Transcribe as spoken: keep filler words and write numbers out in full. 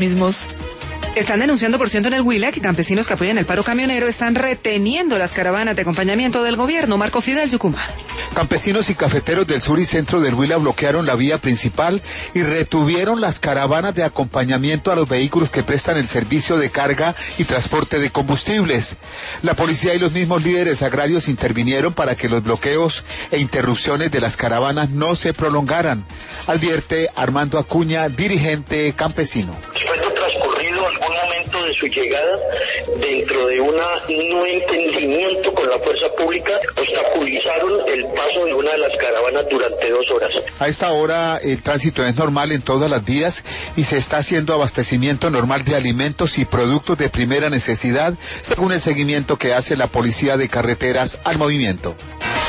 mismos están denunciando, por ciento, en el Huila que campesinos que apoyan el paro camionero están reteniendo las caravanas de acompañamiento del gobierno. Marco Fidel, Yucumán. Campesinos y cafeteros del sur y centro del Huila bloquearon la vía principal y retuvieron las caravanas de acompañamiento a los vehículos que prestan el servicio de carga y transporte de combustibles. La policía y los mismos líderes agrarios intervinieron para que los bloqueos e interrupciones de las caravanas no se prolongaran. Advierte Armando Acuña, dirigente campesino. Algún momento de su llegada, dentro de un no entendimiento con la fuerza pública, obstaculizaron el paso de una de las caravanas durante dos horas. A esta hora el tránsito es normal en todas las vías y se está haciendo abastecimiento normal de alimentos y productos de primera necesidad, según el seguimiento que hace la Policía de Carreteras al movimiento.